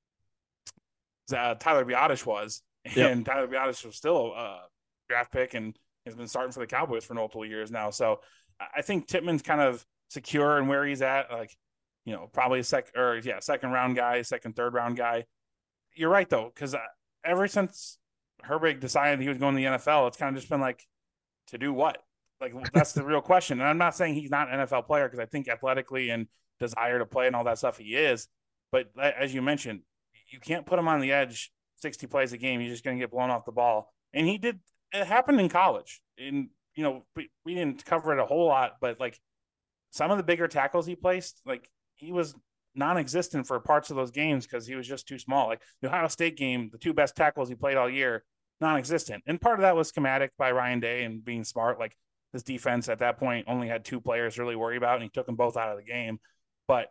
uh, Tyler Biadasz was. Yep. And Tyler Biadasz was still a draft pick and has been starting for the Cowboys for multiple years now. So I think Tippmann's kind of secure in where he's at. Like, you know, probably a second or yeah, second round guy, second, third round guy. You're right though, because ever since Herbig decided he was going to the N F L, it's kind of just been like, to do what? Like, that's the real question. And I'm not saying he's not an N F L player, because I think athletically and desire to play and all that stuff he is. But as you mentioned, you can't put him on the edge sixty plays a game. You're just going to get blown off the ball. And he did. It happened in college. And, you know, we, we didn't cover it a whole lot, but like some of the bigger tackles he placed, like he was non-existent for parts of those games because he was just too small. Like the Ohio State game, the two best tackles he played all year, non-existent. And part of that was schematic by Ryan Day and being smart. Like this defense at that point only had two players to really worry about, and he took them both out of the game. But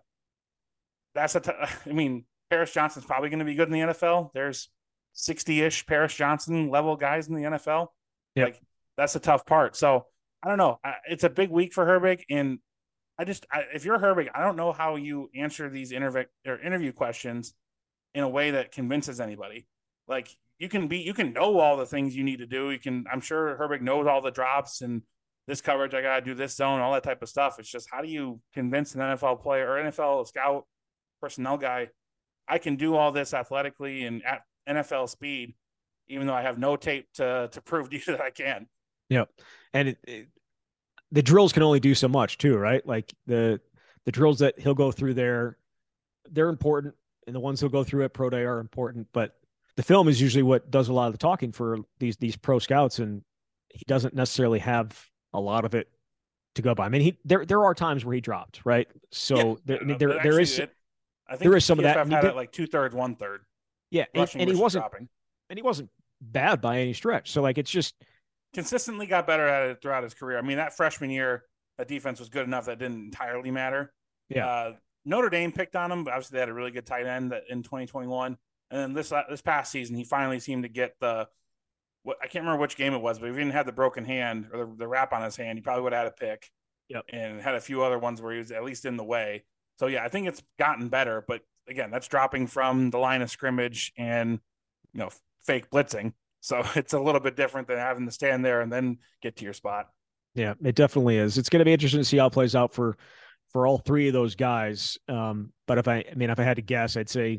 that's a, t- I mean, Paris Johnson's probably going to be good in the N F L. There's sixty-ish Paris Johnson level guys in the N F L. Yep. Like that's the tough part. So I don't know. It's a big week for Herbig, and I just, I, if you're Herbig, I don't know how you answer these interview or interview questions in a way that convinces anybody. Like you can be, you can know all the things you need to do. You can, I'm sure Herbig knows all the drops and this coverage. I got to do this zone, all that type of stuff. It's just, how do you convince an N F L player or N F L scout personnel guy, I can do all this athletically and at N F L speed, even though I have no tape to to prove to you that I can. Yep. And it, it, the drills can only do so much too, right? Like the the drills that he'll go through there, they're important, and the ones he'll go through at Pro Day are important. But the film is usually what does a lot of the talking for these these pro scouts, and he doesn't necessarily have a lot of it to go by. I mean, he there there are times where he dropped, right? So yeah, there no, there, there is it, I think there is some P F F of that. Had did, it like two thirds, one third. Yeah, and, and he wasn't dropping. and he wasn't bad by any stretch. So like it's just consistently got better at it throughout his career. I mean, that freshman year, that defense was good enough that didn't entirely matter. Yeah. Uh, Notre Dame picked on him, but obviously they had a really good tight end in twenty twenty-one. And then this this past season, he finally seemed to get the what I can't remember which game it was, but if he didn't have the broken hand or the, the wrap on his hand, he probably would have had a pick. Yep. And had a few other ones where he was at least in the way. So yeah, I think it's gotten better, but again, that's dropping from the line of scrimmage and you know fake blitzing. So it's a little bit different than having to stand there and then get to your spot. Yeah, it definitely is. It's going to be interesting to see how it plays out for for all three of those guys. Um, but if I, I mean, if I had to guess, I'd say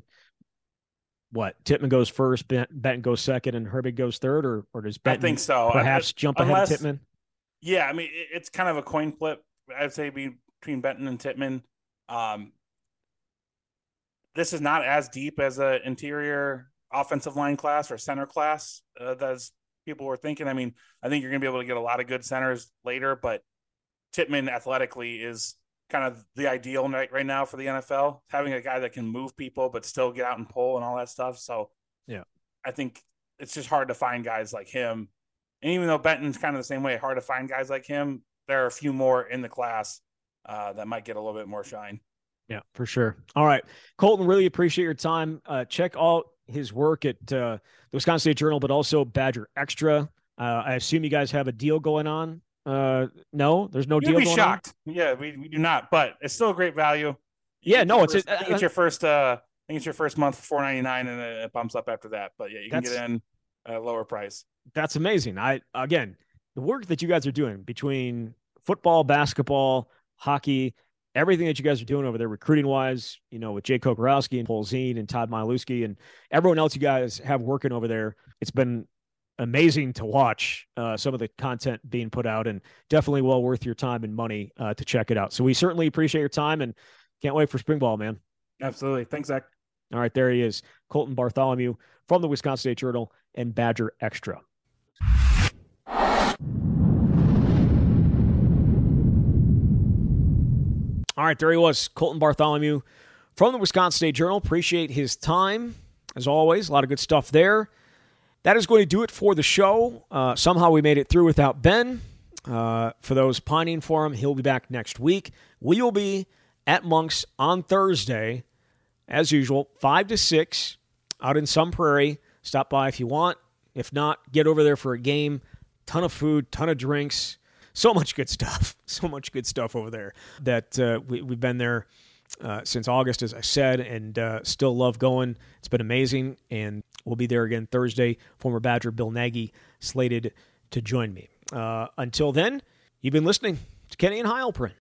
what Tippmann goes first, Benton goes second, and Herbig goes third, or or does Benton I think so. perhaps I, jump unless, ahead of Tippmann? Yeah, I mean, it's kind of a coin flip. I'd say between Benton and Tippmann. Um, this is not as deep as an interior offensive line class or center class uh, as people were thinking. I mean, I think you're going to be able to get a lot of good centers later, but Tippmann athletically is kind of the ideal right, right now for the N F L, having a guy that can move people but still get out and pull and all that stuff. So yeah, I think it's just hard to find guys like him. And even though Benton's kind of the same way, hard to find guys like him, there are a few more in the class uh, that might get a little bit more shine. Yeah, for sure. All right, Colton, really appreciate your time. Uh, check out his work at uh, the Wisconsin State Journal, but also Badger Extra. Uh, I assume you guys have a deal going on. Uh, no, there's no You'd deal be going shocked. on. Yeah, we, we do not, but it's still a great value. Yeah, no, it's first, a, I think it's your first. Uh, I think it's your first month for four ninety-nine, and it bumps up after that. But yeah, you can get in at a lower price. That's amazing. I again, the work that you guys are doing between football, basketball, hockey, everything that you guys are doing over there recruiting-wise, you know, with Jay Kokorowski and Paul Zine and Todd Milewski and everyone else you guys have working over there. It's been amazing to watch uh, some of the content being put out, and definitely well worth your time and money uh, to check it out. So we certainly appreciate your time and can't wait for spring ball, man. Absolutely. Thanks, Zach. All right, there he is, Colton Bartholomew from the Wisconsin State Journal and Badger Extra. All right, there he was, Colton Bartholomew from the Wisconsin State Journal. Appreciate his time, as always. A lot of good stuff there. That is going to do it for the show. Uh, somehow we made it through without Ben. Uh, for those pining for him, he'll be back next week. We will be at Monk's on Thursday, as usual, five to six, out in Sun Prairie. Stop by if you want. If not, get over there for a game. Ton of food, ton of drinks. So much good stuff. So much good stuff over there that uh, we, we've been there uh, since August, as I said, and uh, still love going. It's been amazing, and we'll be there again Thursday. Former Badger Bill Nagy slated to join me. Uh, until then, you've been listening to Kenny and Heilprin